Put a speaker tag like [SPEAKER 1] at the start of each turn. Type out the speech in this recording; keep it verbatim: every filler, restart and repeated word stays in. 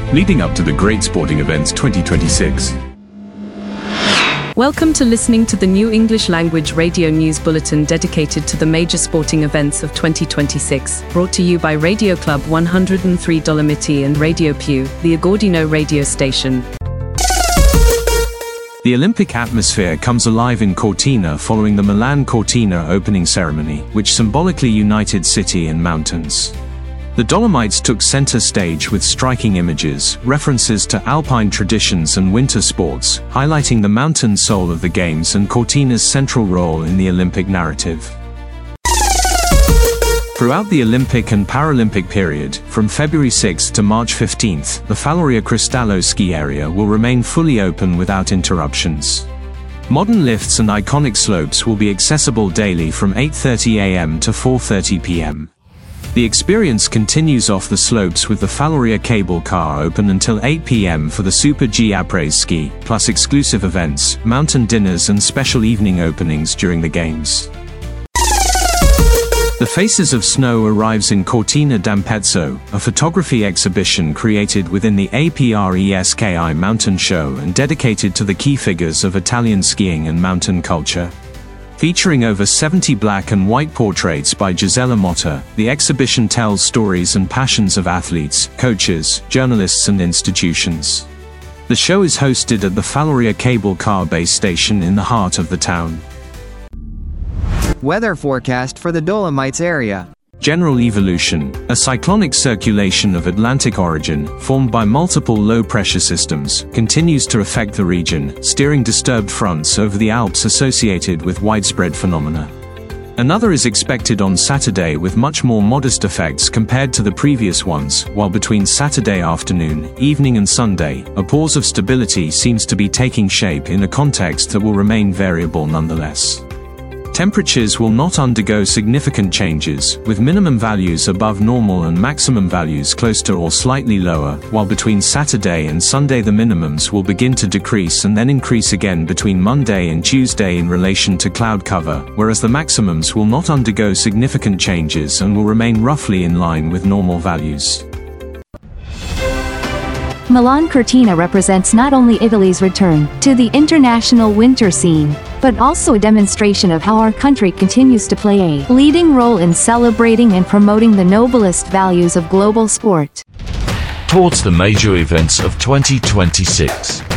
[SPEAKER 1] leading up to the Great Sporting Events twenty twenty-six.
[SPEAKER 2] Welcome to listening to the new English language radio news bulletin dedicated to the major sporting events of twenty twenty-six, brought to you by Radio Club one oh three Dolomiti and Radio Pew, the Agordino radio station.
[SPEAKER 3] The Olympic atmosphere comes alive in Cortina following the Milan Cortina opening ceremony, which symbolically united city and mountains. The Dolomites took center stage with striking images, references to alpine traditions and winter sports, highlighting the mountain soul of the Games and Cortina's central role in the Olympic narrative. Throughout the Olympic and Paralympic period, from February sixth to March fifteenth, the Falloria Cristallo ski area will remain fully open without interruptions. Modern lifts and iconic slopes will be accessible daily from eight thirty a m to four thirty p m The experience continues off the slopes with the Falloria cable car open until eight p m for the Super G Après ski, plus exclusive events, mountain dinners and special evening openings during the Games. The Faces of Snow arrives in Cortina d'Ampezzo, a photography exhibition created within the APRESKI Mountain Show and dedicated to the key figures of Italian skiing and mountain culture. Featuring over seventy black and white portraits by Gisella Motta, the exhibition tells stories and passions of athletes, coaches, journalists and institutions. The show is hosted at the Falloria Cable Car base station in the heart of the town.
[SPEAKER 4] Weather forecast for the Dolomites area.
[SPEAKER 3] General evolution, a cyclonic circulation of Atlantic origin, formed by multiple low-pressure systems, continues to affect the region, steering disturbed fronts over the Alps associated with widespread phenomena. Another is expected on Saturday with much more modest effects compared to the previous ones, while between Saturday afternoon, evening and Sunday, a pause of stability seems to be taking shape in a context that will remain variable nonetheless. Temperatures will not undergo significant changes, with minimum values above normal and maximum values close to or slightly lower, while between Saturday and Sunday the minimums will begin to decrease and then increase again between Monday and Tuesday in relation to cloud cover, whereas the maximums will not undergo significant changes and will remain roughly in line with normal values.
[SPEAKER 5] Milan Cortina represents not only Italy's return to the international winter scene, but also a demonstration of how our country continues to play a leading role in celebrating and promoting the noblest values of global sport.
[SPEAKER 6] Towards the major events of twenty twenty-six.